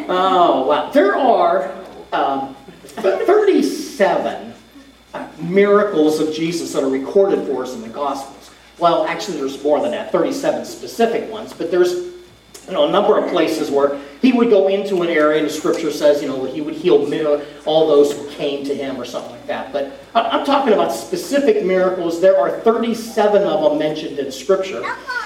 Oh, wow. There are 37 miracles of Jesus that are recorded for us in the Gospels. Well, actually, there's more than that, 37 specific ones, but there's a number of places where he would go into an area, and the scripture says, he would heal all those who came to him or something like that. But I'm talking about specific miracles. There are 37 of them mentioned in scripture.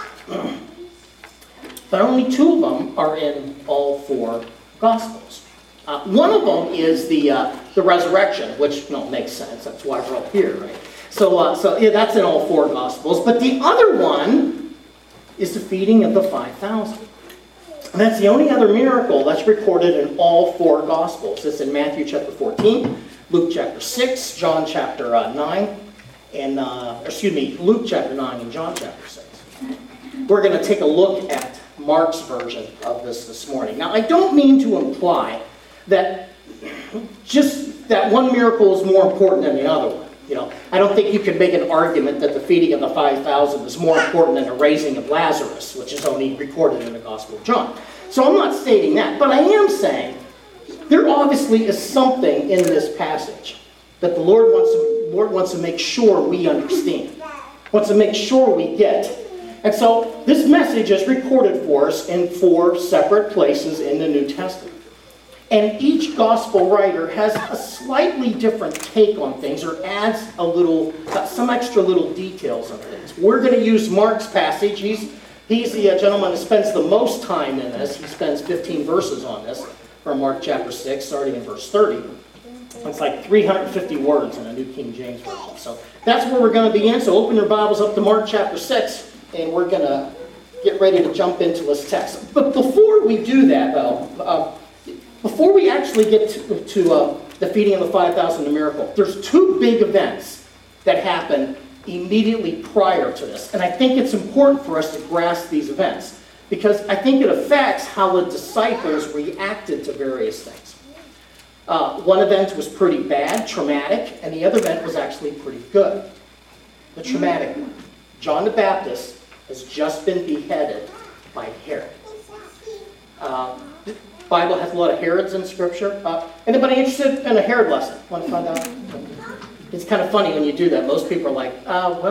But only 2 of them are in all 4 Gospels. One of them is the resurrection, which makes sense. That's why we're up here, right? So yeah, that's in all 4 Gospels. But the other one is the feeding of the 5,000. And that's the only other miracle that's recorded in all 4 Gospels. It's in Matthew chapter 14, Luke chapter 6, John chapter 9, and Luke chapter 9 and John chapter 6. We're going to take a look at Mark's version of this morning. Now, I don't mean to imply that just that one miracle is more important than the other one. I don't think you can make an argument that the feeding of the 5,000 is more important than the raising of Lazarus, which is only recorded in the Gospel of John. So I'm not stating that, but I am saying there obviously is something in this passage that the Lord wants to make sure we understand, wants to make sure we get. And so this message is recorded for us in 4 separate places in the New Testament. And each gospel writer has a slightly different take on things, or adds some extra little details on things. We're going to use Mark's passage. He's the gentleman who spends the most time in this. He spends 15 verses on this from Mark chapter 6, starting in verse 30. It's like 350 words in a New King James Version. So that's where we're going to begin. So open your Bibles up to Mark chapter 6, and we're going to get ready to jump into this text. But before we do that, though, before we actually get to the feeding of the 5,000, the miracle, there's 2 big events that happen immediately prior to this. And I think it's important for us to grasp these events, because I think it affects how the disciples reacted to various things. One event was pretty bad, traumatic, and the other event was actually pretty good. The traumatic one. John the Baptist has just been beheaded by Herod. The Bible has a lot of Herods in Scripture. Anybody interested in a Herod lesson? Want to find out? It's kind of funny when you do that. Most people are like,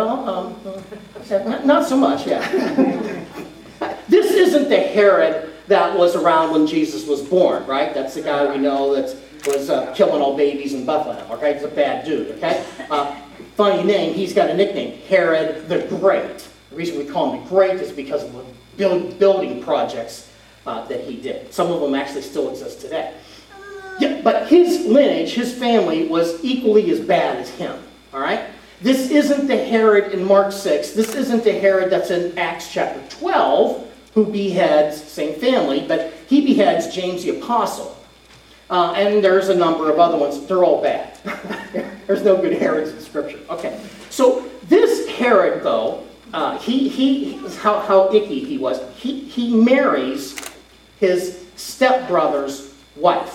not so much, yeah. This isn't the Herod that was around when Jesus was born, right? That's the guy we know that was killing all babies in Bethlehem, okay? He's a bad dude, okay? Funny name, he's got a nickname, Herod the Great. The reason we call him the Great is because of the building projects that he did. Some of them actually still exist today. Yeah, but his lineage, his family, was equally as bad as him. All right? This isn't the Herod in Mark 6. This isn't the Herod that's in Acts chapter 12, who beheads, same family, but he beheads James the Apostle. And there's a number of other ones. They're all bad. There's no good Herods in Scripture. Okay. So this Herod, though, how icky he was. He marries his stepbrother's wife.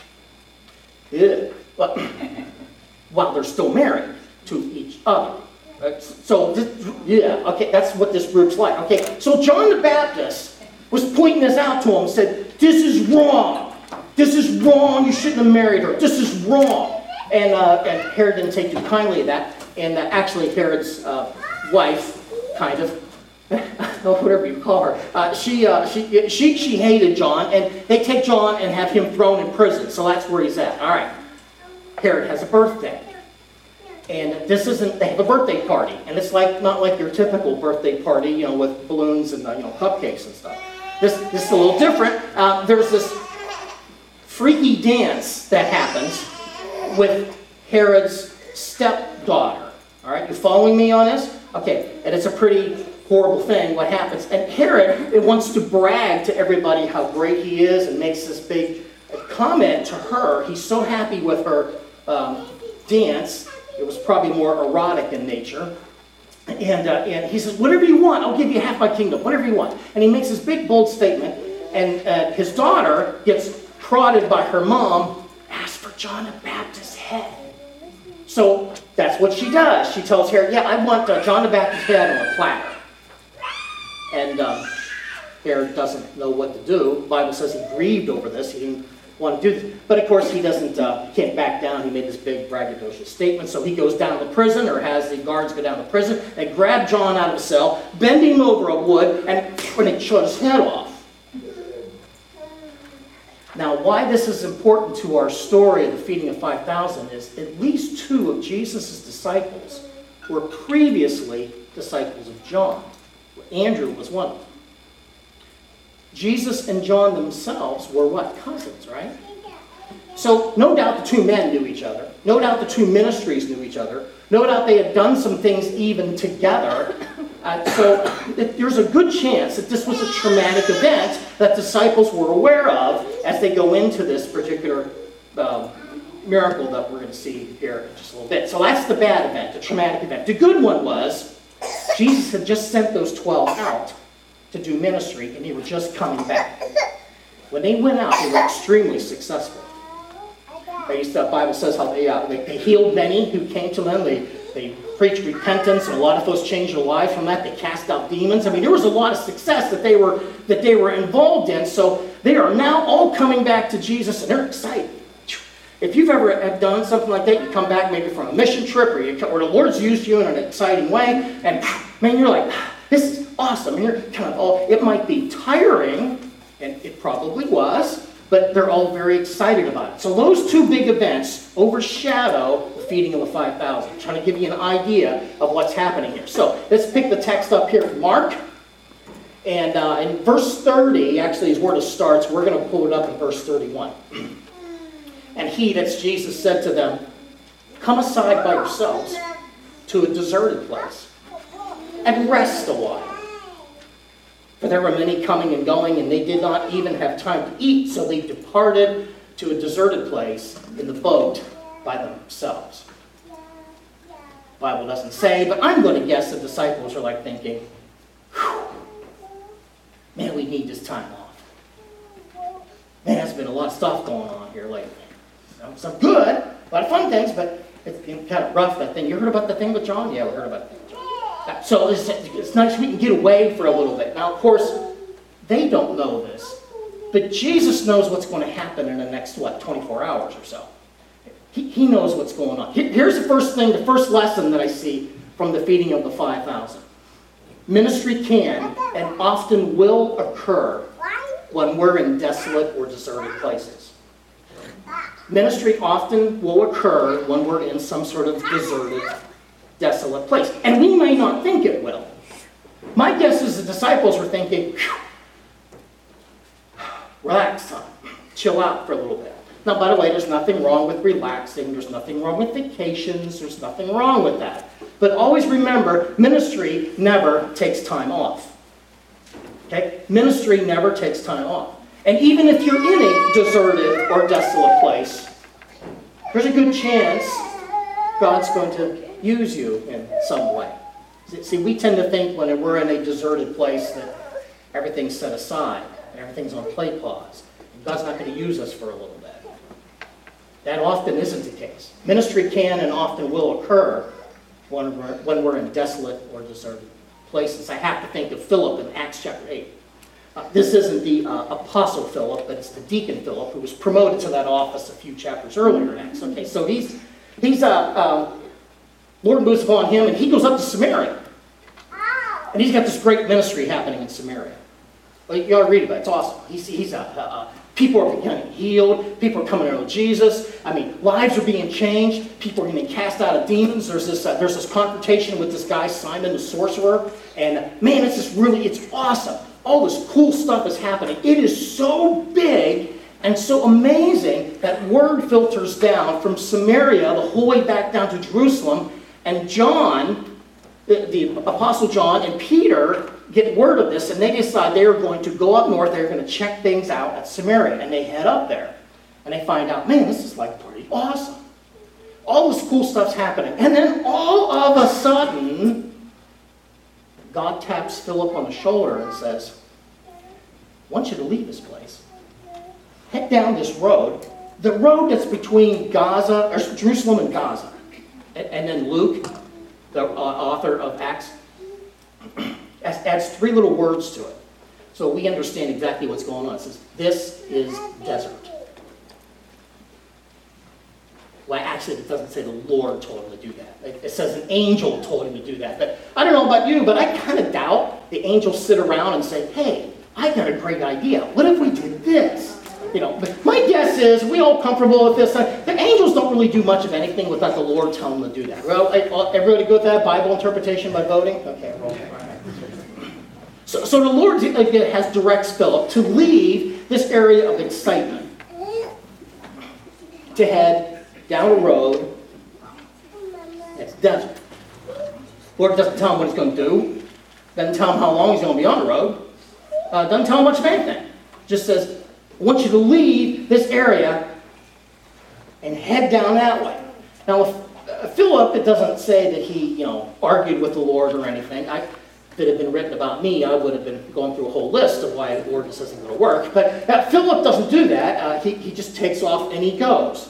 While they're still married to each other. So, that's what this group's like. Okay, so John the Baptist was pointing this out to him and said, this is wrong. This is wrong. You shouldn't have married her. This is wrong. And Herod didn't take too kindly to that. And actually Herod's wife, kind of, whatever you call her, she hated John, and they take John and have him thrown in prison. So that's where he's at. All right. Herod has a birthday. And they have a birthday party. And it's not like your typical birthday party, with balloons and, cupcakes and stuff. This is a little different. There's this freaky dance that happens with Herod's stepdaughter. All right, you following me on this? Okay, and it's a pretty horrible thing, what happens. And Herod wants to brag to everybody how great he is and makes this big comment to her. He's so happy with her dance. It was probably more erotic in nature. And he says, whatever you want, I'll give you half my kingdom, whatever you want. And he makes this big, bold statement. And his daughter gets prodded by her mom, ask for John the Baptist's head. So that's what she does. She tells Herod, I want John the Baptist's head on a platter. And Herod doesn't know what to do. The Bible says he grieved over this. He didn't want to do this. But of course, he can't back down. He made this big braggadocious statement. So he goes down to the prison, or has the guards go down to prison, and grab John out of the cell, bend him over a wood, and they shut his head off. Now, why this is important to our story of the feeding of 5,000 is at least 2 of Jesus' disciples were previously disciples of John. Andrew was one of them. Jesus and John themselves were what? Cousins, right? So no doubt the 2 men knew each other. No doubt the 2 ministries knew each other. No doubt they had done some things even together. So there's a good chance that this was a traumatic event that disciples were aware of as they go into this particular miracle that we're going to see here in just a little bit. So that's the bad event, the traumatic event. The good one was Jesus had just sent those 12 out to do ministry, and they were just coming back. When they went out, they were extremely successful. The Bible says how they healed many who came to them. They preached repentance, and a lot of those changed their lives from that. They cast out demons. I mean, there was a lot of success that they were involved in. So they are now all coming back to Jesus, and they're excited. If you've ever have done something like that, you come back maybe from a mission trip, or the Lord's used you in an exciting way, and man, you're like, this is awesome. And you're kind of it might be tiring, and it probably was, but they're all very excited about it. So those 2 big events overshadow the feeding of the 5,000. Trying to give you an idea of what's happening here. So let's pick the text up here from Mark. And in verse 30, actually is where it starts. We're going to pull it up in verse 31. And he, that's Jesus, said to them, "Come aside by yourselves to a deserted place and rest a while." For there were many coming and going, and they did not even have time to eat, so they departed to a deserted place in the boat by themselves. The Bible doesn't say, but I'm going to guess the disciples are like thinking, man, we need this time off. Man, there's been a lot of stuff going on here lately. Some good, a lot of fun things, but it's been kind of rough, that thing. You heard about the thing with John? Yeah, we heard about that. So it's nice we can get away for a little bit. Now, of course, they don't know this, but Jesus knows what's going to happen in the next, 24 hours or so. He knows what's going on. Here's the first thing, the first lesson that I see from the feeding of the 5,000. Ministry can and often will occur when we're in desolate or deserted places. Ministry often will occur when we're in some sort of deserted, desolate place. And we may not think it will. My guess is the disciples were thinking, relax time, chill out for a little bit. Now, by the way, there's nothing wrong with relaxing. There's nothing wrong with vacations. There's nothing wrong with that. But always remember, ministry never takes time off. Okay? Ministry never takes time off. And even if you're in a deserted or desolate place, there's a good chance God's going to use you in some way. See, we tend to think when we're in a deserted place that everything's set aside, and everything's on play pause, and God's not going to use us for a little bit. That often isn't the case. Ministry can and often will occur when we're in desolate or deserted places. I have to think of Philip in Acts chapter 8. This isn't the Apostle Philip, but it's the deacon Philip, who was promoted to that office a few chapters earlier in Acts. Okay, so he's Lord moves upon him, and he goes up to Samaria. And he's got this great ministry happening in Samaria. Well, you ought to read about it. It's awesome. People are becoming healed. People are coming to know Jesus. I mean, lives are being changed. People are getting cast out of demons. There's this confrontation with this guy, Simon the sorcerer. And man, it's awesome. All this cool stuff is happening. It is so big and so amazing that word filters down from Samaria the whole way back down to Jerusalem. And John, the Apostle John and Peter get word of this, and they decide they are going to go up north. They're going to check things out at Samaria. And they head up there. And they find out, man, this is like pretty awesome. All this cool stuff's happening. And then all of a sudden, God taps Philip on the shoulder and says, I want you to leave this place. Head down this road. The road that's between Jerusalem and Gaza. And then Luke, the author of Acts, adds 3 little words to it. So we understand exactly what's going on. It says, this is desert. Well, actually, it doesn't say the Lord told him to do that. It says an angel told him to do that. But I don't know about you, but I kind of doubt the angels sit around and say, hey, I got a great idea. What if we did this? But my guess is we all comfortable with this. The angels don't really do much of anything without the Lord telling them to do that. Well, everybody good with that? Bible interpretation by voting? Okay, roll. So the Lord has directs Philip to leave this area of excitement to head down a road that's desert. Lord doesn't tell him what he's going to do. Doesn't tell him how long he's going to be on the road. Doesn't tell him much of anything. Just says, I want you to leave this area and head down that way. Now, with Philip, it doesn't say that he, argued with the Lord or anything. If it had been written about me, I would have been going through a whole list of why the Lord just isn't going to work. But Philip doesn't do that. He just takes off and he goes.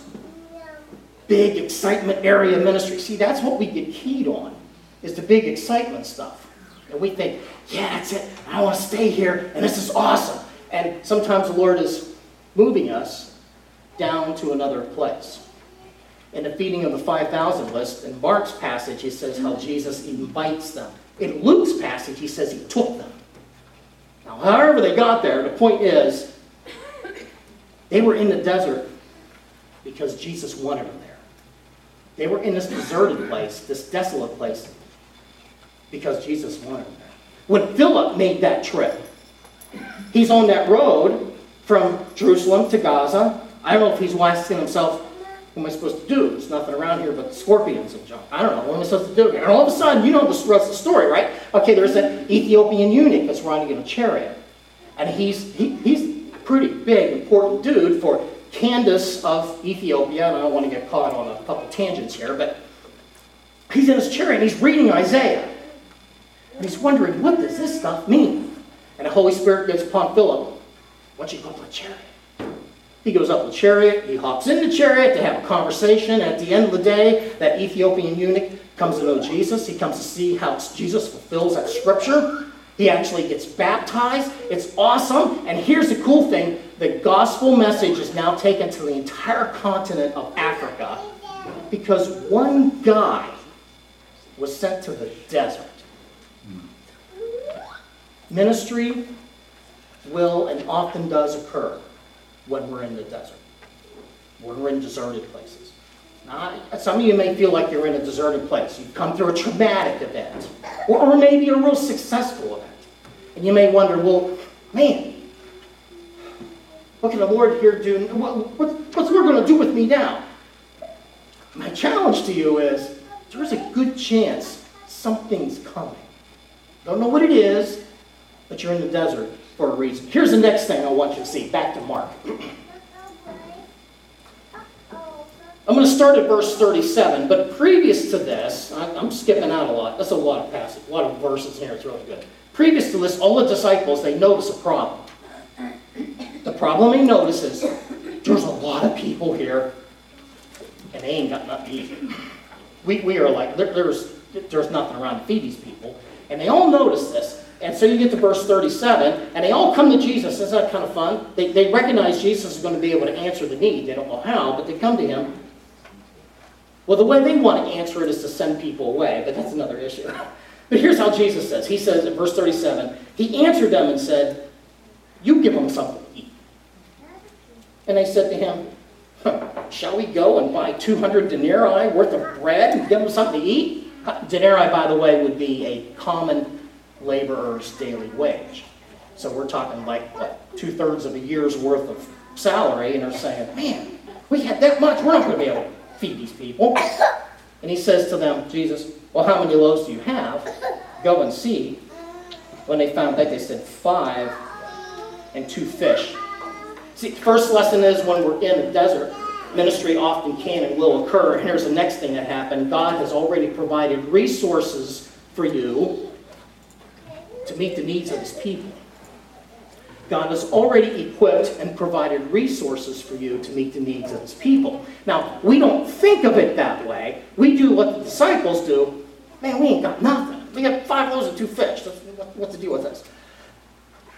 Big excitement area ministry. See, that's what we get keyed on, is the big excitement stuff. And we think, yeah, that's it. I want to stay here, and this is awesome. And sometimes the Lord is moving us down to another place. In the feeding of the 5,000 list, in Mark's passage, he says how Jesus invites them. In Luke's passage, he says he took them. Now, however they got there, the point is, they were in the desert because Jesus wanted them there. They were in this deserted place, this desolate place, because Jesus wanted them there. When Philip made that trip, he's on that road from Jerusalem to Gaza. I don't know if he's asking himself, what am I supposed to do? There's nothing around here but scorpions and junk. I don't know. What am I supposed to do here? And all of a sudden, you know the rest of the story, right? Okay, there's an Ethiopian eunuch that's riding in a chariot. And he's a pretty big, important dude for Candace of Ethiopia. And I don't want to get caught on a couple tangents here, but he's in his chariot and he's reading Isaiah. And he's wondering, what does this stuff mean? And the Holy Spirit gets upon Philip. Why don't you go up to the chariot? He goes up the chariot, he hops in the chariot, they have a conversation. At the end of the day, that Ethiopian eunuch comes to know Jesus. He comes to see how Jesus fulfills that scripture. He actually gets baptized. It's awesome. And here's the cool thing. The gospel message is now taken to the entire continent of Africa because one guy was sent to the desert. Ministry will and often does occur when we're in the desert, when we're in deserted places. Now, some of you may feel like you're in a deserted place. You've come through a traumatic event, or maybe a real successful event. And you may wonder, well, man, what can the Lord here do? What's the Lord going to do with me now? My challenge to you is, there's a good chance something's coming. Don't know what it is, but you're in the desert for a reason. Here's the next thing I want you to see. Back to Mark. I'm going to start at verse 37, but previous to this, I'm skipping out a lot. That's a lot of passage, a lot of verses here. It's really good. Previous to this, all the disciples, they notice a problem. The problem they notice is there's a lot of people here, and they ain't got nothing to eat. We are like, there's nothing around to feed these people. And they all notice this. And so you get to verse 37, and they all come to Jesus. Isn't that kind of fun? They recognize Jesus is going to be able to answer the need. They don't know how, but they come to him. Well, the way they want to answer it is to send people away, but that's another issue. But here's how Jesus says. He says in verse 37, he answered them and said, you give them something to eat. And they said to him, shall we go and buy 200 denarii worth of bread and give them something to eat? Denarii, by the way, would be a common laborer's daily wage. So we're talking like, what, 2/3 of a year's worth of salary, and they're saying, man, we had that much, we're not going to be able to feed these people. And he says to them, Jesus, well, how many loaves do you have? Go and see. When they found that, they said 5 and 2 fish. See, the first lesson is when we're in the desert, ministry often can and will occur. And here's the next thing that happened. God has already provided resources for you to meet the needs of his people. God has already equipped and provided resources for you to meet the needs of his people. Now, we don't think of it that way. We do what the disciples do. Man, we ain't got nothing. We got 5 loaves and 2 fish. What's the deal with this?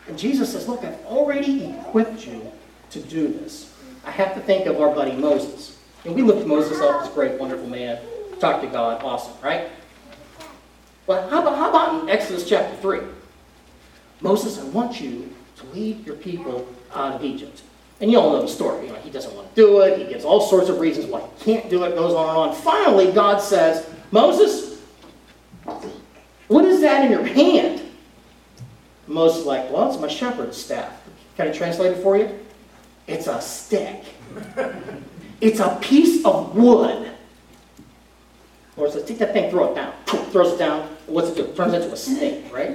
And Jesus says, look, I've already equipped you to do this. I have to think of our buddy Moses. And we lift Moses up as a great, wonderful man. Talk to God, awesome, right? But how about in Exodus chapter 3? Moses, I want you to lead your people out of Egypt. And you all know the story. He doesn't want to do it. He gives all sorts of reasons why he can't do it. Goes on and on. Finally, God says, Moses, what is that in your hand? Moses is like, well, it's my shepherd's staff. Can I translate it for you? It's a stick. It's a piece of wood. Lord says, take that thing, throw it down. Throws it down. What's it do? It turns into a snake, right?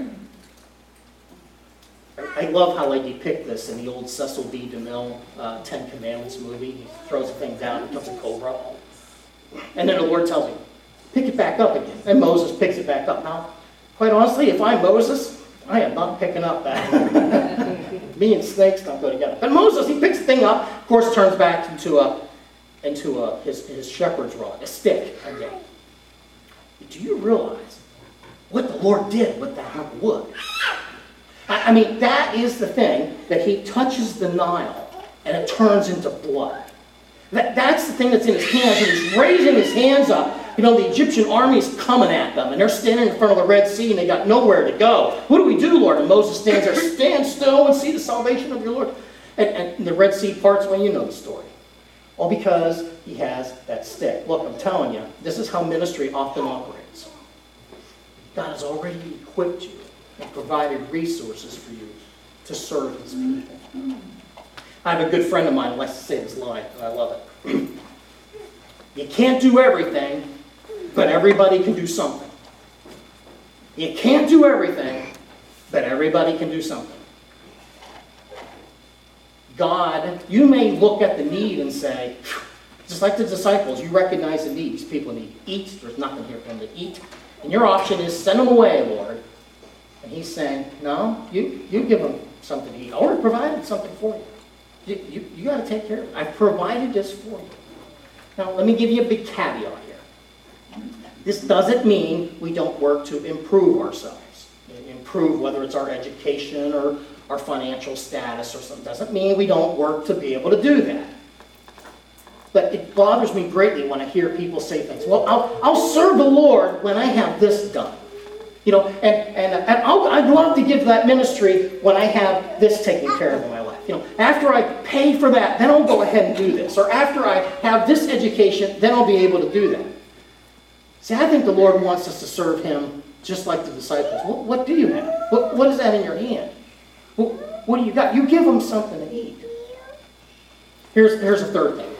I love how they depict this in the old Cecil B. DeMille Ten Commandments movie. He throws the thing down, it becomes a cobra. And then the Lord tells him, pick it back up again. And Moses picks it back up. Now, quite honestly, if I'm Moses, I am not picking up that. Me and snakes don't go together. But Moses, he picks the thing up, of course, turns back into his shepherd's rod, a stick again. Do you realize what the Lord did with that hunk of wood? I mean, that is the thing, that he touches the Nile and it turns into blood. That's the thing that's in his hands, and he's raising his hands up. The Egyptian army is coming at them, and they're standing in front of the Red Sea, and they got nowhere to go. What do we do, Lord? And Moses stands there, stand still and see the salvation of your Lord. And the Red Sea parts, well, you know the story. All because he has that stick. Look, I'm telling you, this is how ministry often operates. God has already equipped you and provided resources for you to serve his people. I have a good friend of mine who likes to say this line, and I love it. You can't do everything, but everybody can do something. You can't do everything, but everybody can do something. God, you may look at the need and say, just like the disciples, you recognize the need. These people need to eat. There's nothing here for them to eat. And your option is send them away, Lord. And he's saying, no, you give them something to eat. I already provided something for you. You got to take care of it. I've provided this for you. Now, let me give you a big caveat here. This doesn't mean we don't work to improve ourselves. Improve whether it's our education or our financial status or something. Doesn't mean we don't work to be able to do that. But it bothers me greatly when I hear people say things. Well, I'll serve the Lord when I have this done. And I'd love to give that ministry when I have this taken care of in my life. After I pay for that, then I'll go ahead and do this. Or after I have this education, then I'll be able to do that. See, I think the Lord wants us to serve him just like the disciples. What do you have? What is that in your hand? What do you got? You give them something to eat. Here's a third thing.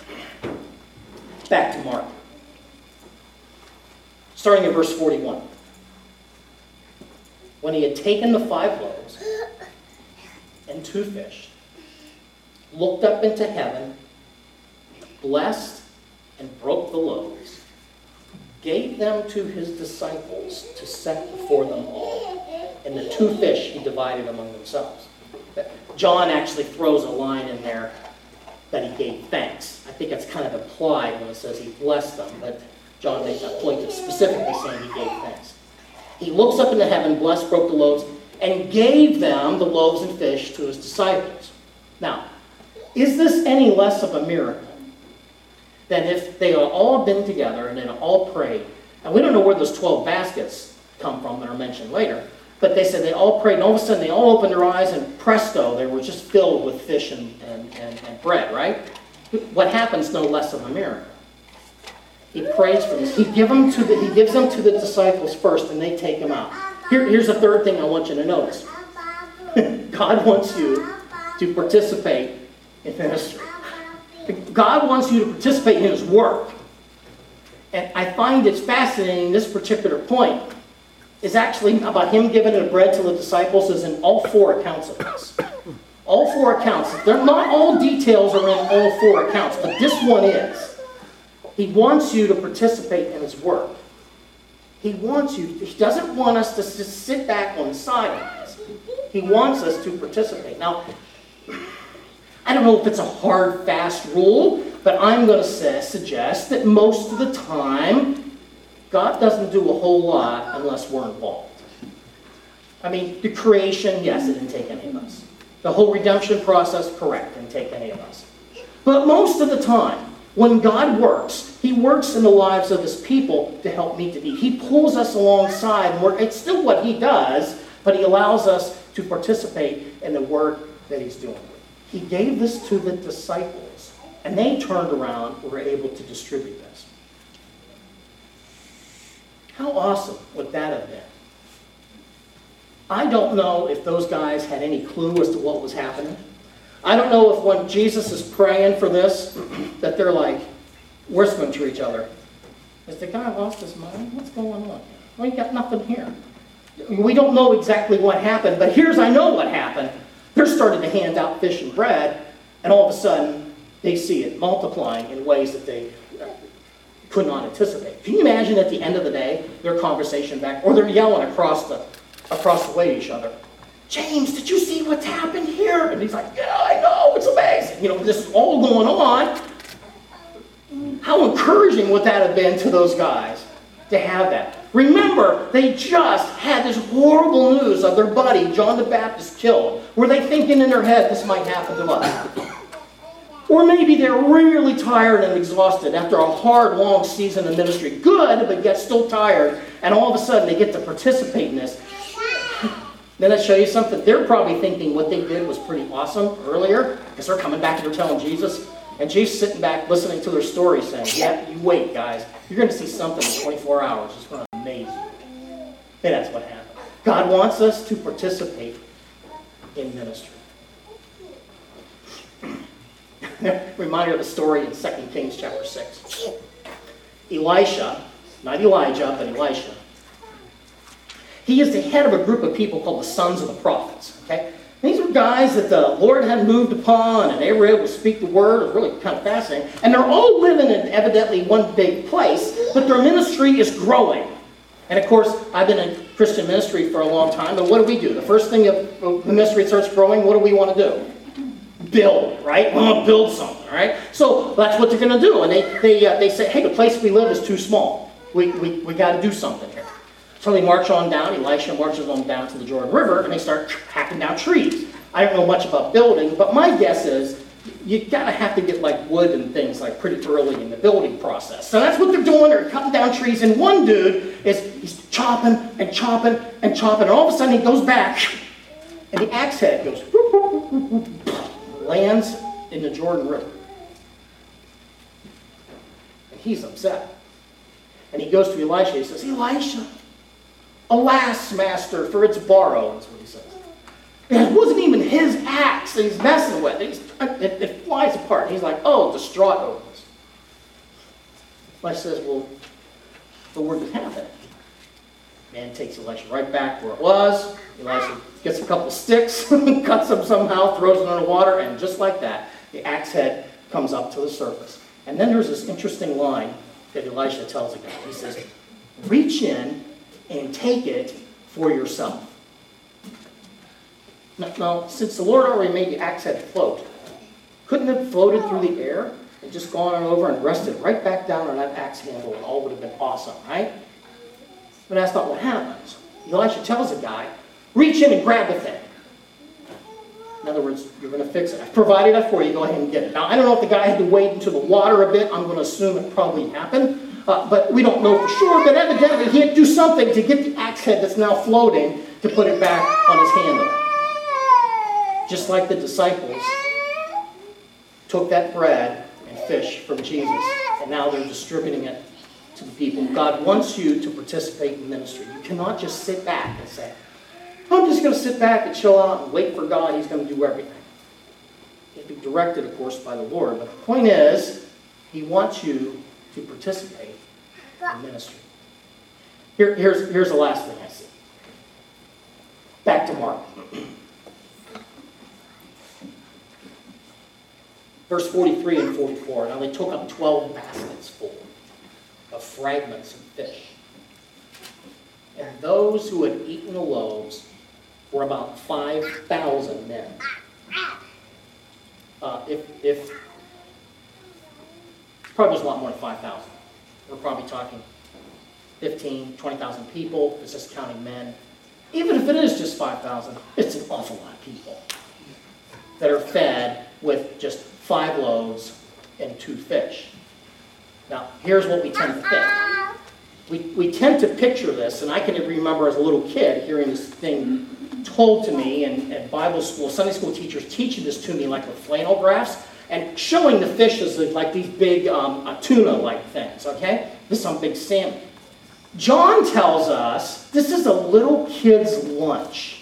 Back to Mark. Starting at verse 41. When he had taken the 5 loaves and 2 fish, looked up into heaven, blessed and broke the loaves, gave them to his disciples to set before them all. And the 2 fish he divided among themselves. John actually throws a line in there that he gave thanks. I think it's kind of implied when it says he blessed them, but John makes that point of specifically saying he gave thanks. He looks up into heaven, blessed, broke the loaves, and gave them the loaves and fish to his disciples. Now, is this any less of a miracle than if they had all been together and they had all prayed? And we don't know where those 12 baskets come from that are mentioned later, but they said they all prayed, and all of a sudden they all opened their eyes, and presto, they were just filled with fish and bread, right? What happens no less of a miracle? He prays for this. He gives them to the disciples first, and they take them out. Here's the third thing I want you to notice. God wants you to participate in ministry. God wants you to participate in his work. And I find it's fascinating, this particular point is actually about him giving the bread to the disciples is in all 4 accounts of this. All 4 accounts. They're not all details are in all 4 accounts, but this one is. He wants you to participate in his work. He doesn't want us to just sit back on the sidelines. He wants us to participate. Now, I don't know if it's a hard, fast rule, but I'm going to suggest that most of the time, God doesn't do a whole lot unless we're involved. I mean, the creation, yes, it didn't take any of us. The whole redemption process, correct, didn't take any of us. But most of the time, when God works, he works in the lives of his people to help meet the need. He pulls us alongside, and it's still what he does, but he allows us to participate in the work that he's doing. He gave this to the disciples, and they turned around and were able to distribute this. How awesome would that have been? I don't know if those guys had any clue as to what was happening. I don't know if when Jesus is praying for this, that they're like whispering to each other. Has the guy lost his mind? What's going on? Well, you got nothing here. We don't know exactly what happened, but I know what happened. They're starting to hand out fish and bread, and all of a sudden, they see it multiplying in ways that they could not anticipate. Can you imagine at the end of the day, their conversation back, or they're yelling across the way to each other, James, did you see what's happened here? And he's like, yeah, I know, it's amazing. This is all going on. How encouraging would that have been to those guys to have that? Remember, they just had this horrible news of their buddy, John the Baptist, killed. Were they thinking in their head, this might happen to us? Or maybe they're really tired and exhausted after a hard, long season of ministry. Good, but yet still tired. And all of a sudden, they get to participate in this. Then I show you something. They're probably thinking what they did was pretty awesome earlier, because they're coming back and they're telling Jesus. And Jesus sitting back listening to their story saying, yeah, you wait, guys. You're going to see something in 24 hours. It's going to amaze you. And that's what happened. God wants us to participate in ministry. Reminded of a story in 2 Kings chapter 6. Elisha, not Elijah, but Elisha, he is the head of a group of people called the Sons of the Prophets. Okay? These were guys that the Lord had moved upon, and they were able to speak the word. It was really kind of fascinating. And they're all living in evidently one big place, but their ministry is growing. And of course, I've been in Christian ministry for a long time, and what do? The first thing if the ministry starts growing, what do we want to do? Build, right? We want to build something, right? So that's what they're going to do. And they say, hey, the place we live is too small. We got to do something here. So they march on down. Elisha marches on down to the Jordan River, and they start hacking down trees. I don't know much about building, but my guess is you gotta have to get like wood and things like pretty early in the building process. So that's what they're doing. They're cutting down trees, and one dude he's chopping and chopping and chopping, and all of a sudden he goes back, and the axe head goes whoop, whoop, whoop, whoop, whoop, lands in the Jordan River, and he's upset. And he goes to Elisha. He says, Elisha, alas, master, for it's borrowed. That's what he says. It wasn't even his axe that he's messing with. It flies apart. He's like, oh, distraught over this. Elisha says, well, the word that happened. Man takes Elisha right back where it was. Elisha gets a couple sticks, cuts them somehow, throws it in the water, and just like that, the axe head comes up to the surface. And then there's this interesting line that Elisha tells the guy. He says, reach in and take it for yourself. Now, since the Lord already made the axe head float, couldn't it have floated through the air and just gone on over and rested right back down on that axe handle, and all would have been awesome, right? But that's not what happens. Elisha tells the guy, reach in and grab the thing. In other words, you're going to fix it. I've provided that for you. Go ahead and get it. Now, I don't know if the guy had to wade into the water a bit. I'm going to assume it probably happened. But we don't know for sure. But evidently, he had to do something to get the axe head that's now floating to put it back on his handle. Just like the disciples took that bread and fish from Jesus, and now they're distributing it to the people. God wants you to participate in ministry. You cannot just sit back and say, I'm just going to sit back and chill out and wait for God. He's going to do everything. You'll be directed, of course, by the Lord. But the point is, he wants you to participate in ministry. Here's the last thing I see. Back to Mark. Verse 43 and 44. Now they took up 12 baskets full of fragments of fish. And those who had eaten the loaves were about 5,000 men. If probably was a lot more than 5,000. We're probably talking 15, 20,000 people. It's just counting men. even if it is just 5,000, it's an awful lot of people that are fed with just 5 loaves and 2 fish. Now, here's what we tend to think. We tend to picture this, and I can remember as a little kid hearing this thing told to me, and Bible school, Sunday school teachers teaching this to me like with flannel graphs, and showing the fish as like these big tuna-like things, okay? This is some big salmon. John tells us this is a little kid's lunch.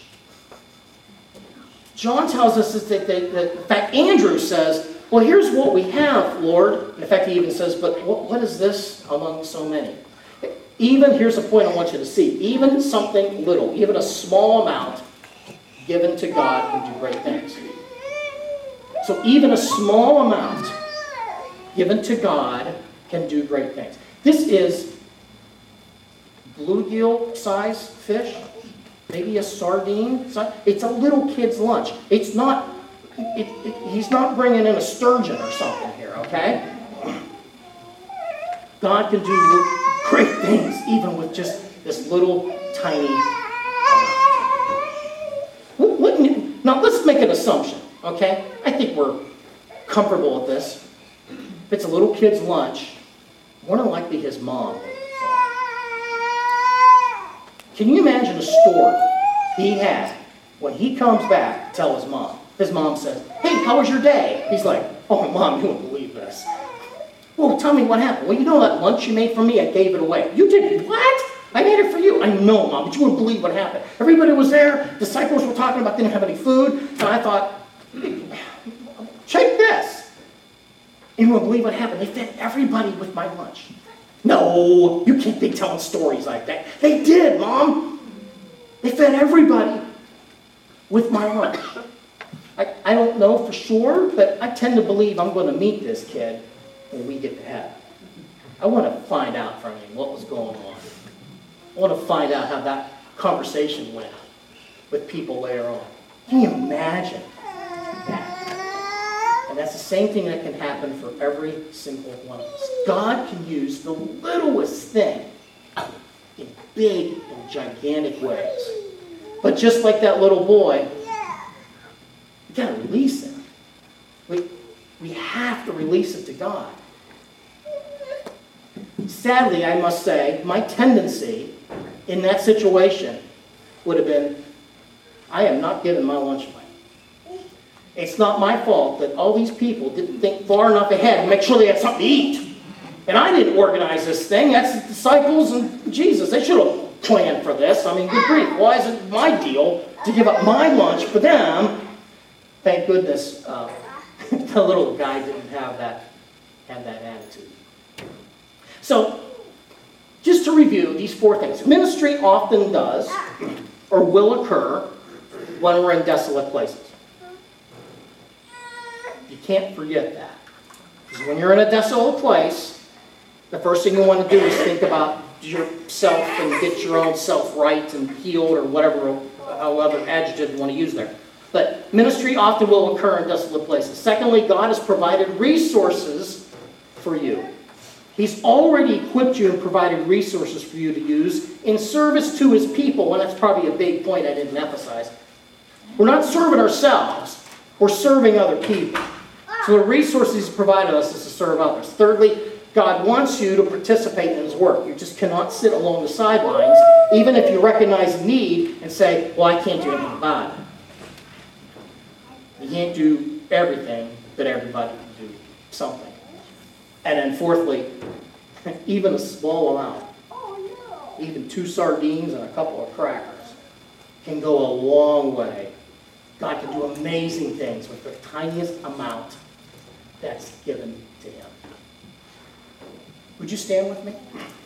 John tells us that, in fact, Andrew says, well, here's what we have, Lord. In fact, he even says, but what is this among so many? Even, here's a point I want you to see, even something little, even a small amount given to God can do great things. So even a small amount given to God can do great things. This is bluegill size fish, maybe a sardine size. It's a little kid's lunch. It's not, he's not bringing in a sturgeon or something here, okay? God can do great things even with just this little tiny amount. Now let's make an assumption, okay? I think we're comfortable with this. If it's a little kid's lunch, more than likely his mom. Can you imagine a story he had when he comes back to tell his mom? His mom says, hey, how was your day? He's like, oh, Mom, you won't believe this. Well, tell me what happened. Well, you know that lunch you made for me? I gave it away. You did what? I made it for you. I know, Mom, but you wouldn't believe what happened. Everybody was there. Disciples were talking about they didn't have any food. And I thought, check this. And you wouldn't believe what happened. They fed everybody with my lunch. No, you can't be telling stories like that. They did, Mom. They fed everybody with my lunch. I don't know for sure, but I tend to believe I'm going to meet this kid when we get to heaven. I want to find out from him what was going on. I want to find out how that conversation went with people later on. Can you imagine that? And that's the same thing that can happen for every single one of us. God can use the littlest thing in big and gigantic ways. But just like that little boy, you got to release it. We have to release it to God. Sadly, I must say, my tendency in that situation would have been, I am not giving my lunch away. It's not my fault that all these people didn't think far enough ahead to make sure they had something to eat. And I didn't organize this thing. That's the disciples and Jesus. They should have planned for this. I mean, good grief. Why is it my deal to give up my lunch for them? Thank goodness the little guy didn't have that attitude. So, just to review these 4 things. Ministry often does or will occur when we're in desolate places. You can't forget that. Because when you're in a desolate place, the first thing you want to do is think about yourself and get your own self right and healed or whatever, however adjective you want to use there. But ministry often will occur in desolate places. Secondly, God has provided resources for you. He's already equipped you and provided resources for you to use in service to His people, and that's probably a big point I didn't emphasize. We're not serving ourselves, we're serving other people. So the resources He's provided us is to serve others. Thirdly, God wants you to participate in His work. You just cannot sit along the sidelines, even if you recognize need and say, well, I can't do anything about it. You can't do everything, but everybody can do something. And then fourthly, even a small amount, even 2 sardines and a couple of crackers, can go a long way. God can do amazing things with the tiniest amount that's given to Him. Would you stand with me?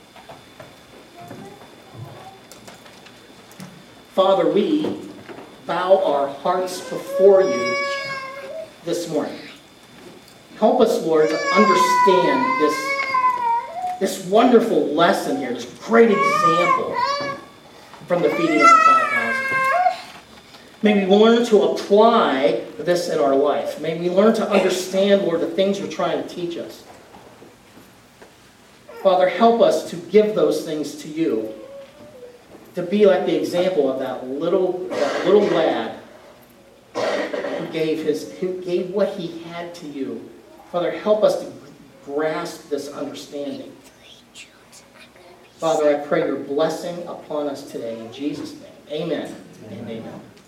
Father, we bow our hearts before you this morning. Help us, Lord, to understand this wonderful lesson here, this great example from the feeding of the 5,000. May we learn to apply this in our life. May we learn to understand, Lord, the things you're trying to teach us. Father, help us to give those things to you. to be like the example of that little lad who gave what he had to you. Father, help us to grasp this understanding. Father, I pray your blessing upon us today in Jesus' name. Amen and amen.